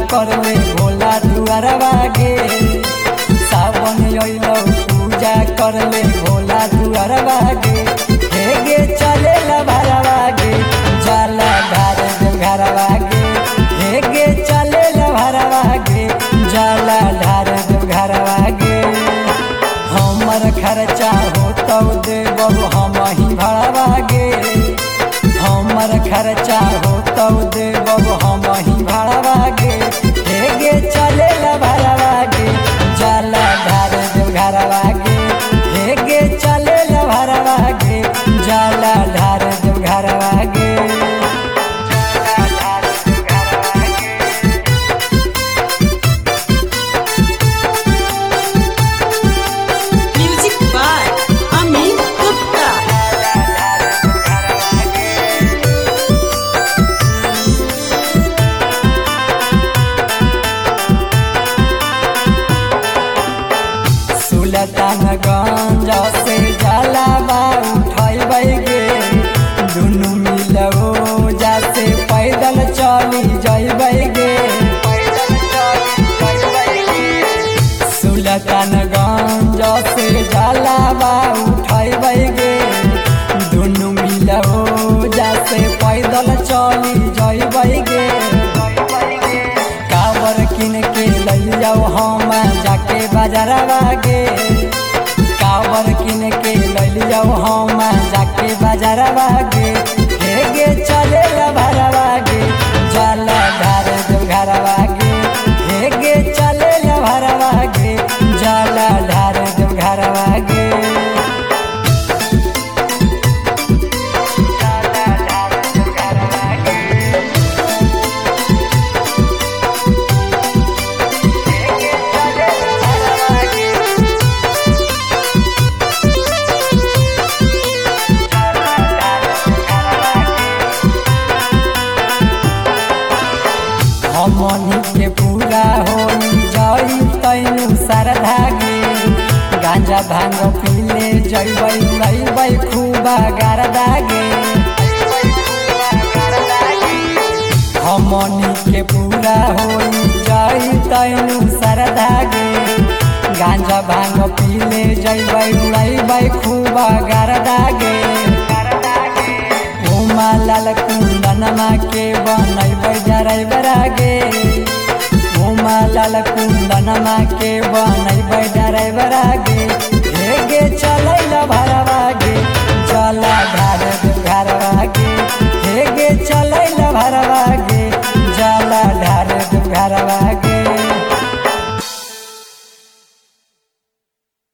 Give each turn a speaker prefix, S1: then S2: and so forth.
S1: करले भोला दुआरवा गे। सावन अइलो पूजा करले भोला दुआरवा गे। हे गे चलेला भरवा गे जाला धार देवघरवा गे। हे गे चलेला भरवा गे जाला धार देवघरवा गे। हमर खर्चा होतौ देबौ हमही भरवा गे। हमर खर्चा होतौ देबौ हमही भरवा गे। हे गे चलेला भरवा गे जाला धार देवघरवा गे। हे गे चलेला भरवा गे जाला धार देवघरवा गे।
S2: Music by Amit Gupta.
S1: Sultanganj से जलावा उठैबै गे। दुनू मिलबो जासे पैदल चली जैबै गे। सुल्तानगंज से जलावा उठैबै गे। दुनू मिलबो जासे पैदल चली जैबै गे। कावर किन के लइयौ हम जाके बाजारवा गे। कावर किन के लइयौ हम जाके बाजारवा गे। हे गे चलेला भरवा गे जाला धार देवघरवा गे। हे गे चलेला भरवा गे जाला धार देवघरवा गे। हमनी के पूरा होई जाई तैनु सरधा गे। गांजा भांग पीले जइबै लइबै खूबा गारदा गे। हमनी के पूरा होई जाई तैनु सरधा गे। गांजा भांग पीले जइबै लइबै खूबा गारदा गे। उमा लाल कुंदनमा के बनैबै डराइबरा गे। उमा लाल कुंदनमा के बनैबै डराइबरा गे। हे गे चलैला भरवा गे जाला